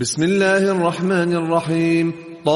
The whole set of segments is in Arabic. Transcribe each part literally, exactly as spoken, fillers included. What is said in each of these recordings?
بسم الله الرحمن الرحيم.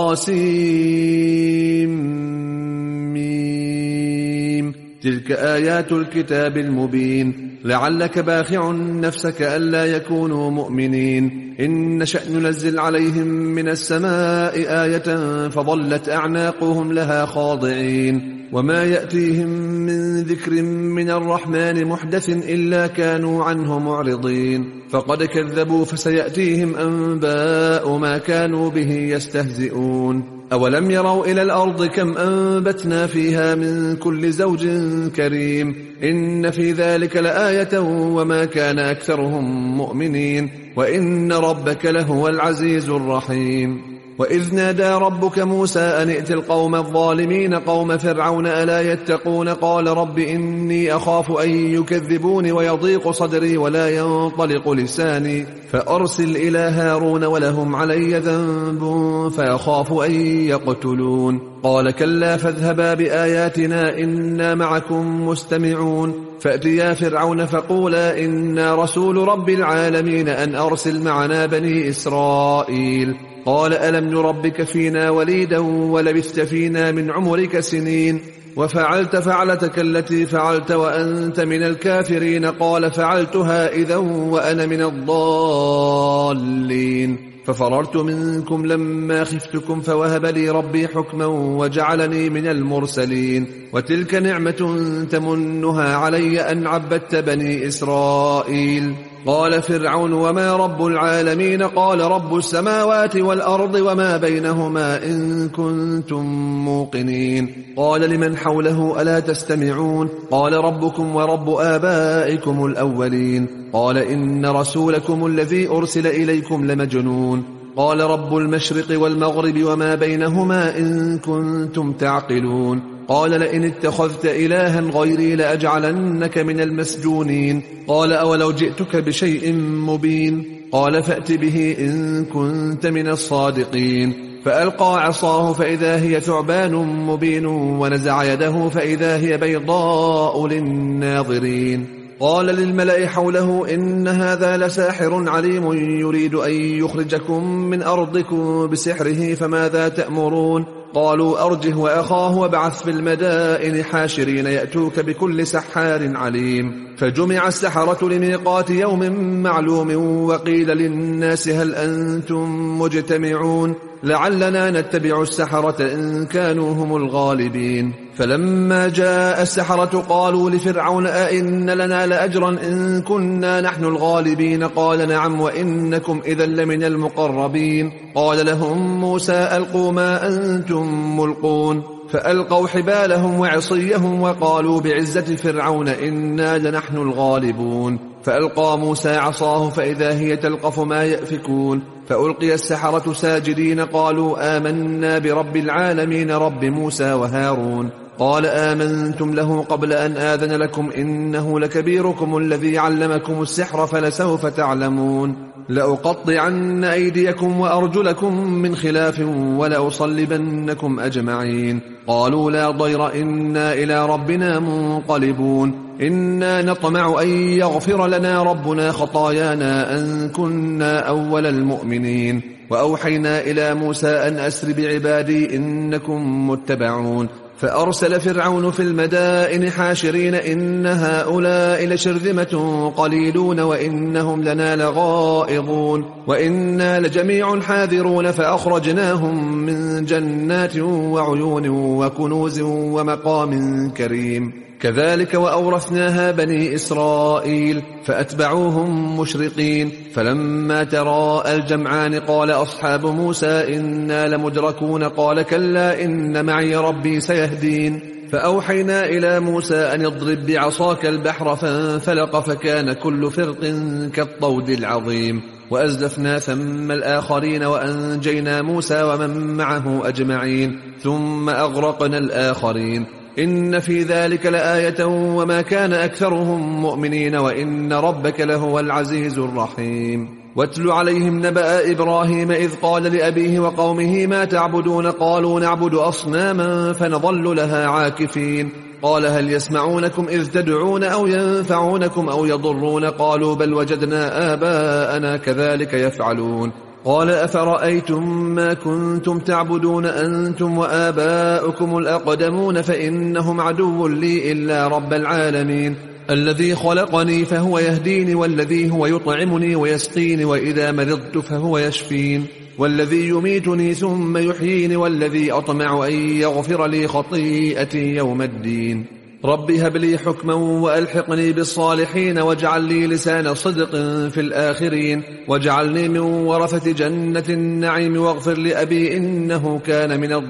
طاسيم. تلك آيات الكتاب المبين. لعلك باخع نفسك ألا يكونوا مؤمنين. إن نشأ ننزل عليهم من السماء آية فظلت أعناقهم لها خاضعين. وما يأتيهم من ذكر من الرحمن محدث إلا كانوا عنه معرضين. فقد كذبوا فسيأتيهم أنباء ما كانوا به يستهزئون. أولم يروا إلى الأرض كم أنبتنا فيها من كل زوج كريم. إن في ذلك لآية وما كان أكثرهم مؤمنين. وإن ربك لهو العزيز الرحيم. وإذ نادى ربك موسى أن ائت القوم الظالمين قوم فرعون ألا يتقون قال رب إني أخاف أن يكذبون ويضيق صدري ولا ينطلق لساني فأرسل إلى هارون ولهم علي ذنب فيخاف أن يقتلون. قال كلا فاذهبا بآياتنا إنا معكم مستمعون. فأتيا فرعون فقولا إنا رسول رب العالمين أن أرسل معنا بني إسرائيل. قال ألم نربك فينا وليدا ولبثت فينا من عمرك سنين وفعلت فعلتك التي فعلت وأنت من الكافرين. قال فعلتها إذا وأنا من الضالين. ففررت منكم لما خفتكم فوهب لي ربي حكما وجعلني من المرسلين. وتلك نعمة تمنها علي أن عبدت بني إسرائيل. قال فرعون وما رب العالمين قال رب السماوات والأرض وما بينهما إن كنتم موقنين. قال لمن حوله ألا تستمعون. قال ربكم ورب آبائكم الأولين. قال إن رسولكم الذي أرسل إليكم لمجنون. قال رب المشرق والمغرب وما بينهما إن كنتم تعقلون. قال لئن اتخذت إلها غيري لأجعلنك من المسجونين. قال أولو جئتك بشيء مبين. قال فأت به إن كنت من الصادقين. فألقى عصاه فإذا هي ثعبان مبين ونزع يده فإذا هي بيضاء للناظرين. قال للملأ حوله إن هذا لساحر عليم يريد أن يخرجكم من أرضكم بسحره فماذا تأمرون. قالوا أرجه وأخاه وابعث في المدائن حاشرين يأتوك بكل سحار عليم. فجمع السحرة لميقات يوم معلوم وقيل للناس هل أنتم مجتمعون لعلنا نتبع السحرة إن كانوا هم الغالبين. فلما جاء السحرة قالوا لفرعون أئن لنا لأجرا إن كنا نحن الغالبين. قال نعم وإنكم إذا لمن المقربين. قال لهم موسى ألقوا ما أنتم ملقون. فألقوا حبالهم وعصيهم وقالوا بعزة فرعون إنا لنحن الغالبون. فألقى موسى عصاه فإذا هي تلقف ما يأفكون. فألقي السحرة ساجدين قالوا آمنا برب العالمين رب موسى وهارون. قال آمنتم له قبل أن آذن لكم إنه لكبيركم الذي علمكم السحر فلسوف تعلمون. لأقطعن أيديكم وأرجلكم من خلاف ولأصلبنكم أجمعين. قالوا لا ضير إنا إلى ربنا منقلبون. إنا نطمع أن يغفر لنا ربنا خطايانا أن كنا أول المؤمنين. وأوحينا إلى موسى أن أسر بعبادي إنكم متبعون. فأرسل فرعون في المدائن حاشرين إن هؤلاء لشرذمة قليلون وإنهم لنا لغائظون. وإنا لجميع حاذرون. فأخرجناهم من جنات وعيون وكنوز ومقام كريم. كذلك وأورثناها بني إسرائيل فأتبعوهم مشرقين. فلما تراءى الجمعان قال أصحاب موسى إنا لمدركون. قال كلا إن معي ربي سيهدين. فأوحينا إلى موسى أن اضرب بعصاك البحر فانفلق فكان كل فرق كالطود العظيم. وأزلفنا ثم الآخرين وأنجينا موسى ومن معه أجمعين ثم أغرقنا الآخرين. إن في ذلك لآية وما كان أكثرهم مؤمنين وإن ربك لهو العزيز الرحيم. واتل عليهم نبأ إبراهيم إذ قال لأبيه وقومه ما تعبدون. قالوا نعبد أصناما فنظل لها عاكفين. قال هل يسمعونكم إذ تدعون أو ينفعونكم أو يضرون. قالوا بل وجدنا آباءنا كذلك يفعلون. قال أفرأيتم ما كنتم تعبدون أنتم وآباؤكم الأقدمون فإنهم عدو لي إلا رب العالمين الذي خلقني فهو يهديني والذي هو يطعمني ويسقيني وإذا مرضت فهو يشفين والذي يميتني ثم يحييني والذي أطمع أن يغفر لي خطيئتي يوم الدين رب هب لي حكما وألحقني بالصالحين واجعل لي لسان صدق في الآخرين واجعلني من ورثة جنة النعيم واغفر لأبي إنه كان من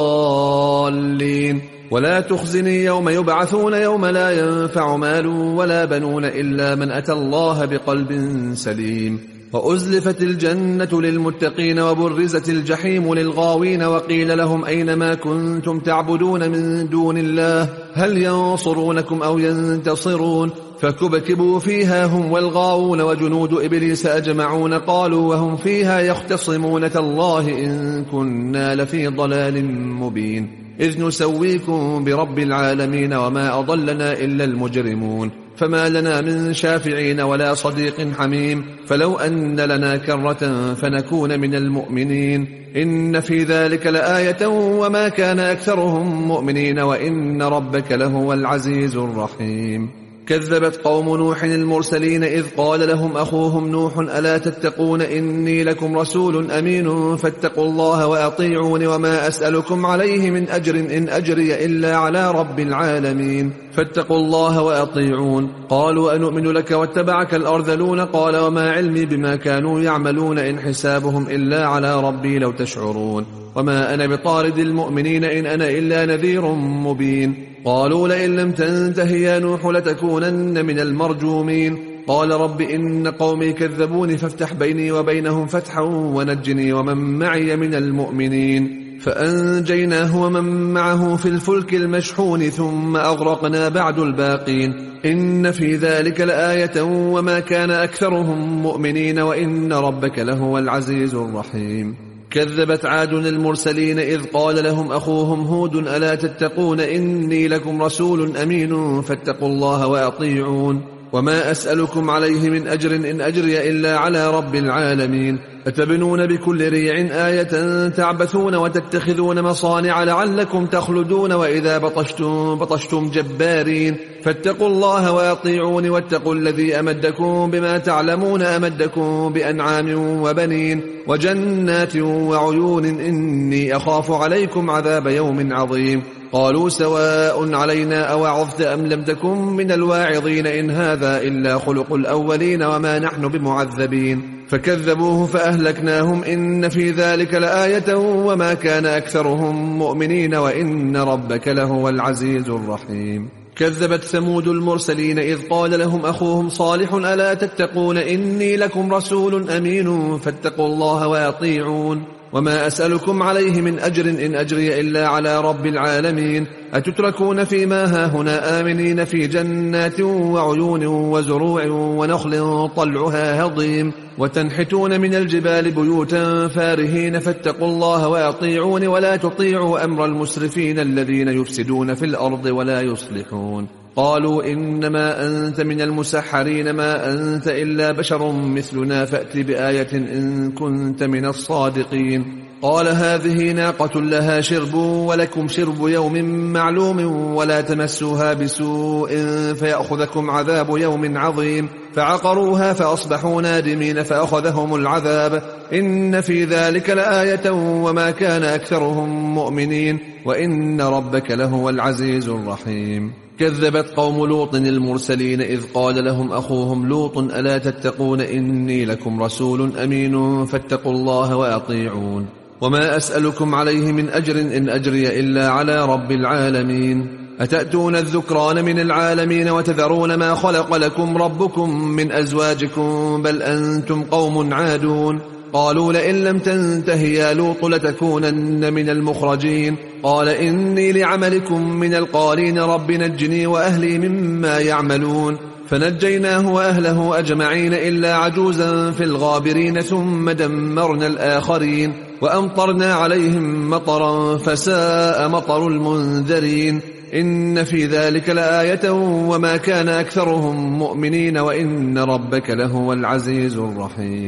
الضالين ولا تخزني يوم يبعثون يوم لا ينفع مال ولا بنون إلا من أتى الله بقلب سليم وأزلفت الجنة للمتقين وبرزت الجحيم للغاوين وقيل لهم أين ما كنتم تعبدون من دون الله هل ينصرونكم أو ينتصرون فكبكبوا فيها هم والغاوون وجنود إبليس أجمعون قالوا وهم فيها يختصمون تالله إن كنا لفي ضلال مبين إذ نسويكم برب العالمين وما أضلنا إلا المجرمون فما لنا من شافعين ولا صديق حميم فلو أن لنا كرة فنكون من المؤمنين إن في ذلك لآية وما كان أكثرهم مؤمنين وإن ربك لهو العزيز الرحيم كذبت قوم نوح المرسلين إذ قال لهم أخوهم نوح ألا تتقون إني لكم رسول أمين فاتقوا الله وأطيعون وما أسألكم عليه من أجر إن أجري إلا على رب العالمين فاتقوا الله وأطيعون قالوا أنؤمن لك واتبعك الأرذلون قال وما علمي بما كانوا يعملون إن حسابهم إلا على ربي لو تشعرون وما أنا بطارد المؤمنين إن أنا إلا نذير مبين قالوا لئن لم تنته يا نوح لتكونن من المرجومين قال رب إن قومي كذبوني فافتح بيني وبينهم فتحا ونجني ومن معي من المؤمنين فأنجيناه ومن معه في الفلك المشحون ثم أغرقنا بعد الباقين إن في ذلك لآية وما كان أكثرهم مؤمنين وإن ربك لهو العزيز الرحيم كذبت عاد المرسلين إذ قال لهم أخوهم هود ألا تتقون إني لكم رسول أمين فاتقوا الله وأطيعون وما أسألكم عليه من أجر إن أجري إلا على رب العالمين أتبنون بكل ريع آية تعبثون وتتخذون مصانع لعلكم تخلدون وإذا بطشتم بطشتم جبارين فاتقوا الله وأطيعون واتقوا الذي أمدكم بما تعلمون أمدكم بأنعام وبنين وجنات وعيون إني أخاف عليكم عذاب يوم عظيم قالوا سواء علينا أوعظت أم لم تكن من الواعظين إن هذا إلا خلق الأولين وما نحن بمعذبين فكذبوه فأهلكناهم إن في ذلك لآية وما كان أكثرهم مؤمنين وإن ربك لهو العزيز الرحيم كذبت ثمود المرسلين إذ قال لهم أخوهم صالح ألا تتقون إني لكم رسول أمين فاتقوا الله وأطيعون وما أسألكم عليه من أجر إن أجري إلا على رب العالمين أتتركون فيما هاهنا آمنين في جنات وعيون وزروع ونخل طلعها هضيم وتنحتون من الجبال بيوتا فارهين فاتقوا الله وأطيعون ولا تطيعوا أمر المسرفين الذين يفسدون في الأرض ولا يصلحون قالوا إنما أنت من المسحرين ما أنت إلا بشر مثلنا فأت بآية إن كنت من الصادقين قال هذه ناقة لها شرب ولكم شرب يوم معلوم ولا تمسوها بسوء فيأخذكم عذاب يوم عظيم فعقروها فأصبحوا نادمين فأخذهم العذاب إن في ذلك لآية وما كان أكثرهم مؤمنين وإن ربك لهو العزيز الرحيم كذبت قوم لوط المرسلين إذ قال لهم أخوهم لوط ألا تتقون إني لكم رسول أمين فاتقوا الله وأطيعون وما أسألكم عليه من أجر إن أجري إلا على رب العالمين أتأتون الذكران من العالمين وتذرون ما خلق لكم ربكم من أزواجكم بل أنتم قوم عادون قالوا لئن لم تنته يا لوط لتكونن من المخرجين قال إني لعملكم من القالين رب نجني وأهلي مما يعملون فنجيناه وأهله أجمعين إلا عجوزا في الغابرين ثم دمرنا الآخرين وأمطرنا عليهم مطرا فساء مطر المنذرين إن في ذلك لآية وما كان أكثرهم مؤمنين وإن ربك لهو العزيز الرحيم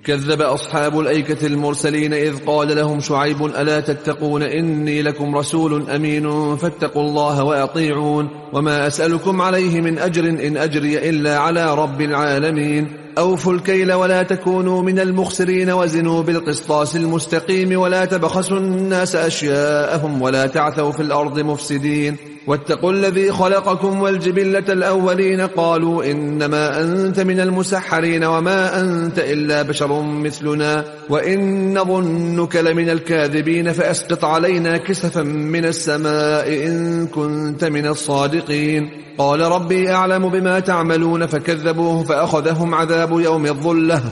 كذب أصحاب الأيكة المرسلين إذ قال لهم شعيب ألا تتقون إني لكم رسول أمين فاتقوا الله وأطيعون وما أسألكم عليه من أجر إن أجري إلا على رب العالمين أوفوا الكيل ولا تكونوا من المخسرين وزنوا بالقسطاس المستقيم ولا تبخسوا الناس أشياءهم ولا تعثوا في الأرض مفسدين واتقوا الذي خلقكم والجبلة الأولين قالوا إنما أنت من المسحرين وما أنت إلا بشر مثلنا وإن نظنك لمن الكاذبين فأسقط علينا كسفا من السماء إن كنت من الصادقين قال ربي أعلم بما تعملون فكذبوه فأخذهم عذاب يوم الظلة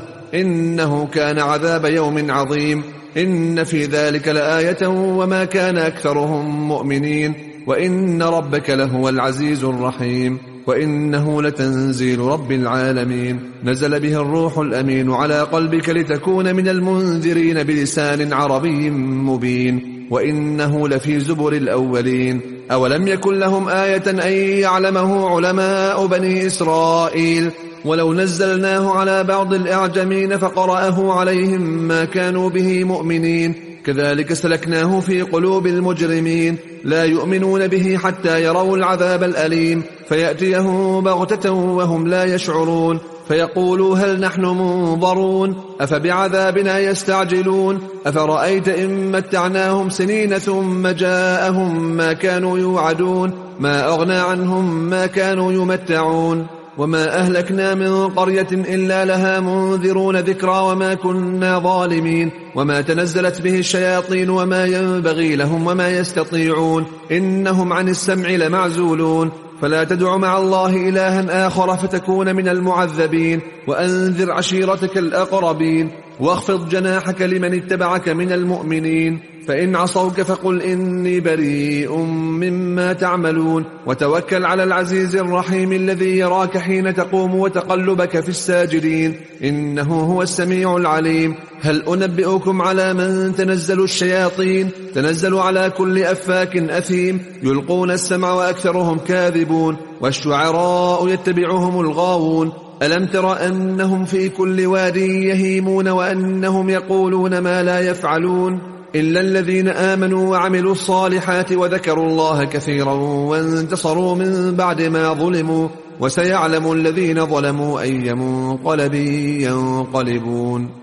إنه كان عذاب يوم عظيم إن في ذلك لآية وما كان أكثرهم مؤمنين وإن ربك لهو العزيز الرحيم وإنه لتنزيل رب العالمين نزل به الروح الأمين على قلبك لتكون من المنذرين بلسان عربي مبين وإنه لفي زبر الأولين أولم يكن لهم آية أن يعلمه علماء بني إسرائيل ولو نزلناه على بعض الأعجمين فقرأه عليهم ما كانوا به مؤمنين كذلك سلكناه في قلوب المجرمين لا يؤمنون به حتى يروا العذاب الأليم فيأتيه بغتة وهم لا يشعرون فيقولوا هل نحن منظرون أفبعذابنا يستعجلون أفرأيت إن متعناهم سنين ثم جاءهم ما كانوا يوعدون ما أغنى عنهم ما كانوا يمتعون وما أهلكنا من قرية إلا لها منذرون ذكرى وما كنا ظالمين وما تنزلت به الشياطين وما ينبغي لهم وما يستطيعون إنهم عن السمع لمعزولون فلا تدع مع الله إلها آخر فتكون من المعذبين وأنذر عشيرتك الأقربين واخفض جناحك لمن اتبعك من المؤمنين فإن عصوك فقل إني بريء مما تعملون وتوكل على العزيز الرحيم الذي يراك حين تقوم وتقلبك في الساجدين إنه هو السميع العليم هل أنبئكم على من تنزل الشياطين تنزل على كل أفاك أثيم يلقون السمع وأكثرهم كاذبون والشعراء يتبعهم الغاوون ألم تر أنهم في كل واد يهيمون وأنهم يقولون ما لا يفعلون إلا الذين آمنوا وعملوا الصالحات وذكروا الله كثيرا وانتصروا من بعد ما ظلموا وسيعلم الذين ظلموا أي منقلب ينقلبون